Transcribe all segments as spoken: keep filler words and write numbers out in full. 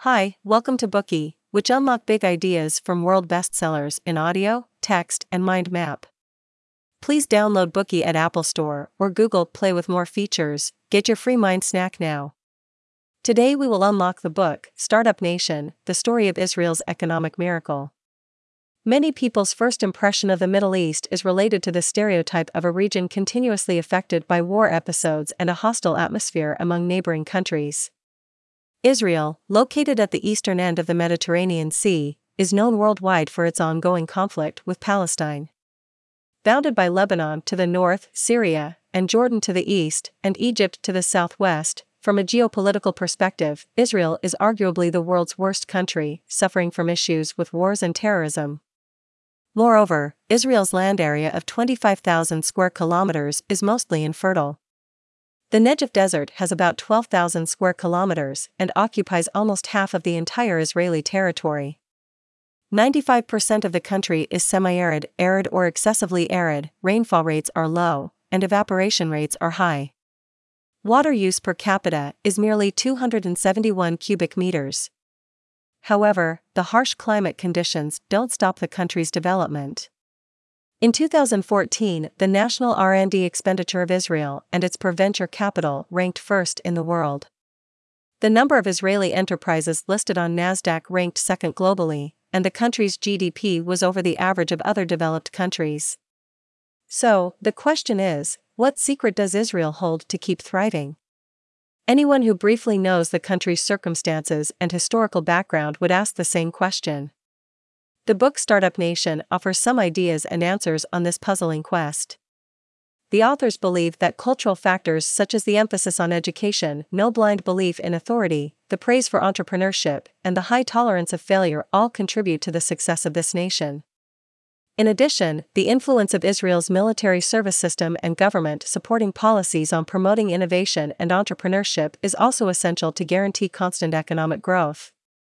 Hi, welcome to Bookey, which unlock big ideas from world bestsellers in audio, text, and mind map. Please download Bookey at Apple Store or Google Play with more features. Get your free mind snack now. Today we will unlock the book, Startup Nation, the story of Israel's economic miracle. Many people's first impression of the Middle East is related to the stereotype of a region continuously affected by war episodes and a hostile atmosphere among neighboring countries. Israel, located at the eastern end of the Mediterranean Sea, is known worldwide for its ongoing conflict with Palestine. Bounded by Lebanon to the north, Syria, and Jordan to the east, and Egypt to the southwest, from a geopolitical perspective, Israel is arguably the world's worst country, suffering from issues with wars and terrorism. Moreover, Israel's land area of twenty-five thousand square kilometers is mostly infertile. The Negev Desert has about twelve thousand square kilometers and occupies almost half of the entire Israeli territory. ninety-five percent of the country is semi-arid, arid or excessively arid, rainfall rates are low, and evaporation rates are high. Water use per capita is merely two hundred seventy-one cubic meters. However, the harsh climate conditions don't stop the country's development. In two thousand fourteen, the national R and D expenditure of Israel and its per-venture capital ranked first in the world. The number of Israeli enterprises listed on NASDAQ ranked second globally, and the country's G D P was over the average of other developed countries. So, the question is, what secret does Israel hold to keep thriving? Anyone who briefly knows the country's circumstances and historical background would ask the same question. The book Startup Nation offers some ideas and answers on this puzzling quest. The authors believe that cultural factors such as the emphasis on education, no blind belief in authority, the praise for entrepreneurship, and the high tolerance of failure all contribute to the success of this nation. In addition, the influence of Israel's military service system and government supporting policies on promoting innovation and entrepreneurship is also essential to guarantee constant economic growth.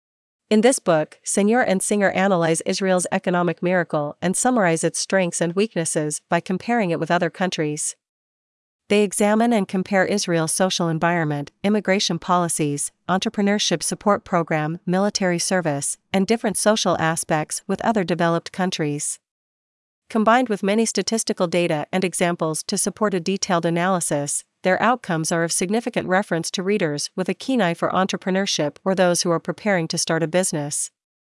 In this book, Senor and Singer analyze Israel's economic miracle and summarize its strengths and weaknesses by comparing it with other countries. They examine and compare Israel's social environment, immigration policies, entrepreneurship support program, military service, and different social aspects with other developed countries. Combined with many statistical data and examples to support a detailed analysis, their outcomes are of significant reference to readers with a keen eye for entrepreneurship or those who are preparing to start a business.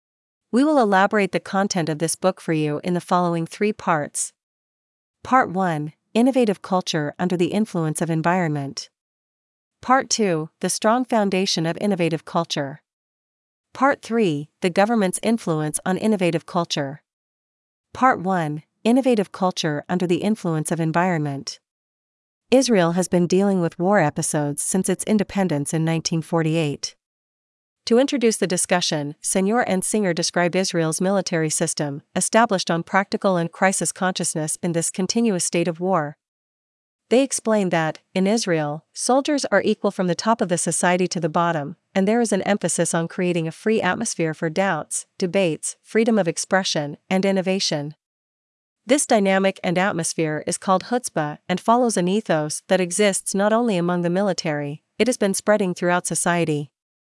We will elaborate the content of this book for you in the following three parts. Part one, Innovative Culture Under the Influence of Environment. Part two, The Strong Foundation of Innovative Culture. Part three, The Government's Influence on Innovative Culture. Part one, Innovative Culture Under the Influence of Environment. Israel has been dealing with war episodes since its independence in nineteen forty-eight. To introduce the discussion, Senor and Singer describe Israel's military system, established on practical and crisis consciousness in this continuous state of war. They explain that, in Israel, soldiers are equal from the top of the society to the bottom, and there is an emphasis on creating a free atmosphere for doubts, debates, freedom of expression, and innovation. This dynamic and atmosphere is called chutzpah and follows an ethos that exists not only among the military, it has been spreading throughout society.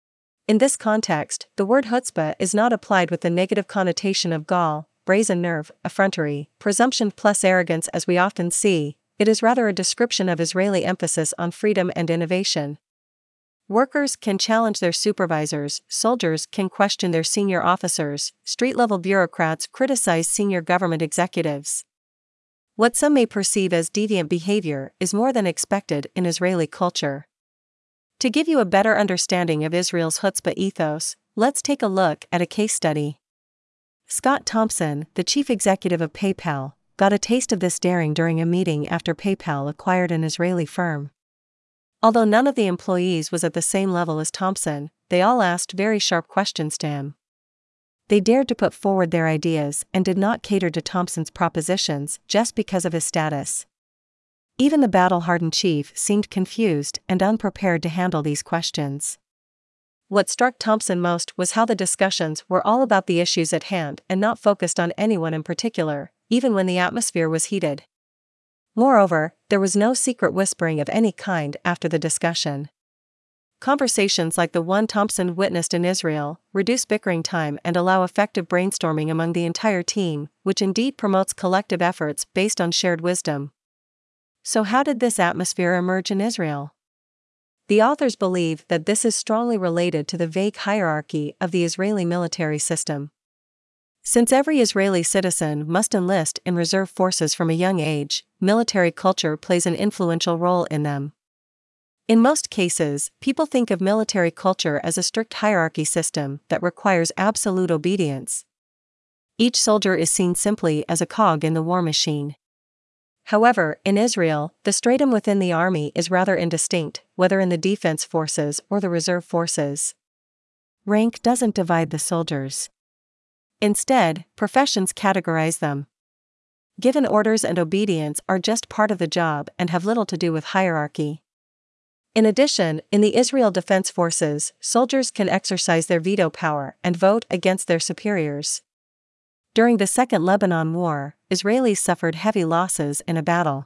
In this context, the word chutzpah is not applied with the negative connotation of gall, brazen nerve, effrontery, presumption plus arrogance as we often see. It is rather a description of Israeli emphasis on freedom and innovation. Workers can challenge their supervisors, soldiers can question their senior officers, street-level bureaucrats criticize senior government executives. What some may perceive as deviant behavior is more than expected in Israeli culture. To give you a better understanding of Israel's chutzpah ethos, let's take a look at a case study. Scott Thompson, the chief executive of PayPal, got a taste of this daring during a meeting after PayPal acquired an Israeli firm. Although none of the employees was at the same level as Thompson, they all asked very sharp questions to him. They dared to put forward their ideas and did not cater to Thompson's propositions just because of his status. Even the battle-hardened chief seemed confused and unprepared to handle these questions. What struck Thompson most was how the discussions were all about the issues at hand and not focused on anyone in particular, even when the atmosphere was heated. Moreover, there was no secret whispering of any kind after the discussion. Conversations like the one Thompson witnessed in Israel reduce bickering time and allow effective brainstorming among the entire team, which indeed promotes collective efforts based on shared wisdom. So, how did this atmosphere emerge in Israel? The authors believe that this is strongly related to the vague hierarchy of the Israeli military system. Since every Israeli citizen must enlist in reserve forces from a young age, military culture plays an influential role in them. In most cases, people think of military culture as a strict hierarchy system that requires absolute obedience. Each soldier is seen simply as a cog in the war machine. However, in Israel, the stratum within the army is rather indistinct, whether in the defense forces or the reserve forces. Rank doesn't divide the soldiers. Instead, professions categorize them. Given orders and obedience are just part of the job and have little to do with hierarchy. In addition, in the Israel Defense Forces, soldiers can exercise their veto power and vote against their superiors. During the Second Lebanon War, Israelis suffered heavy losses in a battle.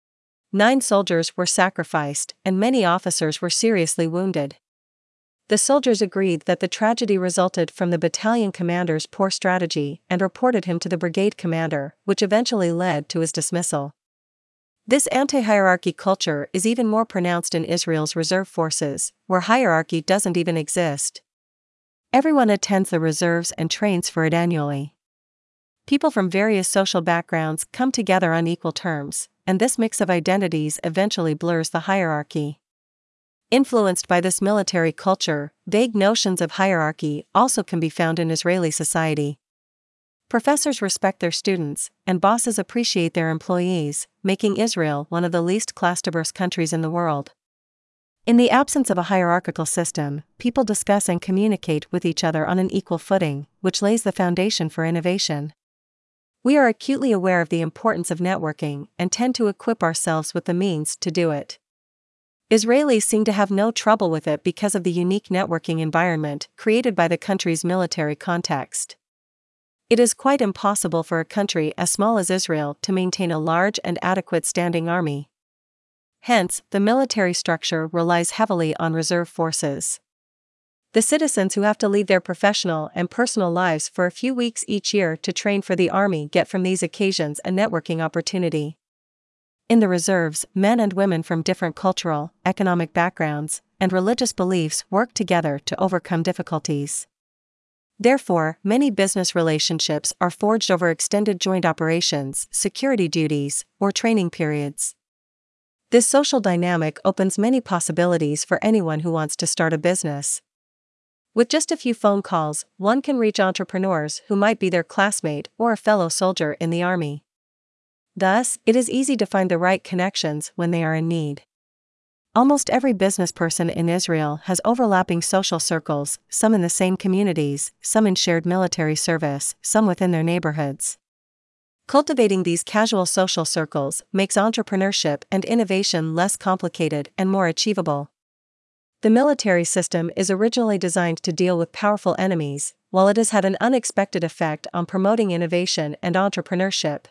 Nine soldiers were sacrificed, and many officers were seriously wounded. The soldiers agreed that the tragedy resulted from the battalion commander's poor strategy and reported him to the brigade commander, which eventually led to his dismissal. This anti-hierarchy culture is even more pronounced in Israel's reserve forces, where hierarchy doesn't even exist. Everyone attends the reserves and trains for it annually. People from various social backgrounds come together on equal terms, and this mix of identities eventually blurs the hierarchy. Influenced by this military culture, vague notions of hierarchy also can be found in Israeli society. Professors respect their students, and bosses appreciate their employees, making Israel one of the least class-diverse countries in the world. In the absence of a hierarchical system, people discuss and communicate with each other on an equal footing, which lays the foundation for innovation. We are acutely aware of the importance of networking and tend to equip ourselves with the means to do it. Israelis seem to have no trouble with it because of the unique networking environment created by the country's military context. It is quite impossible for a country as small as Israel to maintain a large and adequate standing army. Hence, the military structure relies heavily on reserve forces. The citizens who have to leave their professional and personal lives for a few weeks each year to train for the army get from these occasions a networking opportunity. In the reserves, men and women from different cultural, economic backgrounds, and religious beliefs work together to overcome difficulties. Therefore, many business relationships are forged over extended joint operations, security duties, or training periods. This social dynamic opens many possibilities for anyone who wants to start a business. With just a few phone calls, one can reach entrepreneurs who might be their classmate or a fellow soldier in the army. Thus, it is easy to find the right connections when they are in need. Almost every business person in Israel has overlapping social circles, some in the same communities, some in shared military service, some within their neighborhoods. Cultivating these casual social circles makes entrepreneurship and innovation less complicated and more achievable. The military system is originally designed to deal with powerful enemies, while it has had an unexpected effect on promoting innovation and entrepreneurship.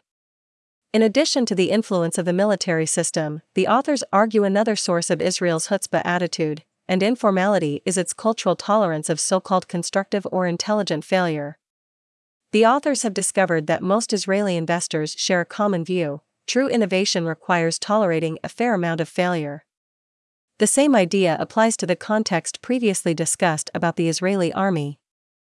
In addition to the influence of the military system, the authors argue another source of Israel's chutzpah attitude and informality is its cultural tolerance of so-called constructive or intelligent failure. The authors have discovered that most Israeli investors share a common view: true innovation requires tolerating a fair amount of failure. The same idea applies to the context previously discussed about the Israeli army.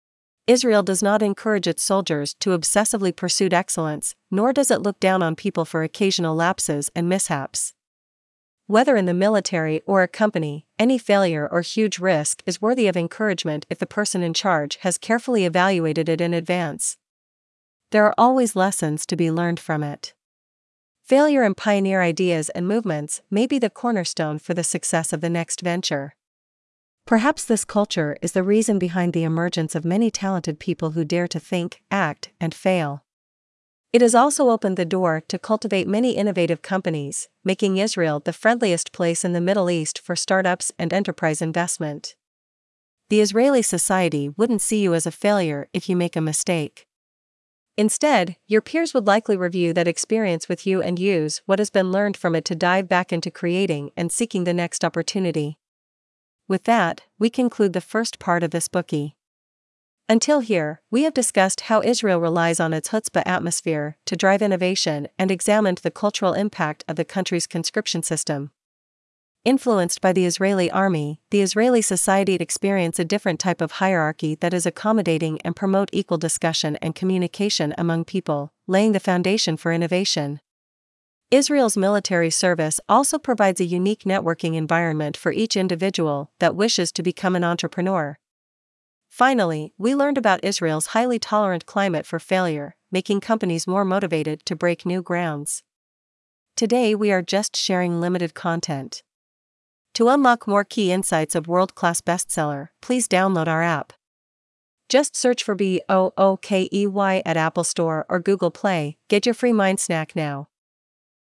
Israel does not encourage its soldiers to obsessively pursue excellence, nor does it look down on people for occasional lapses and mishaps. Whether in the military or a company, any failure or huge risk is worthy of encouragement if the person in charge has carefully evaluated it in advance. There are always lessons to be learned from it. Failure and pioneer ideas and movements may be the cornerstone for the success of the next venture. Perhaps this culture is the reason behind the emergence of many talented people who dare to think, act, and fail. It has also opened the door to cultivate many innovative companies, making Israel the friendliest place in the Middle East for startups and enterprise investment. The Israeli society wouldn't see you as a failure if you make a mistake. Instead, your peers would likely review that experience with you and use what has been learned from it to dive back into creating and seeking the next opportunity. With that, we conclude the first part of this Bookey. Until here, we have discussed how Israel relies on its chutzpah atmosphere to drive innovation and examined the cultural impact of the country's conscription system. Influenced by the Israeli army, the Israeli society experience a different type of hierarchy that is accommodating and promote equal discussion and communication among people, laying the foundation for innovation. Israel's military service also provides a unique networking environment for each individual that wishes to become an entrepreneur. Finally, we learned about Israel's highly tolerant climate for failure, making companies more motivated to break new grounds. Today we are just sharing limited content. To unlock more key insights of world-class bestseller, please download our app. Just search for B O O K E Y at Apple Store or Google Play. Get your free mind snack now.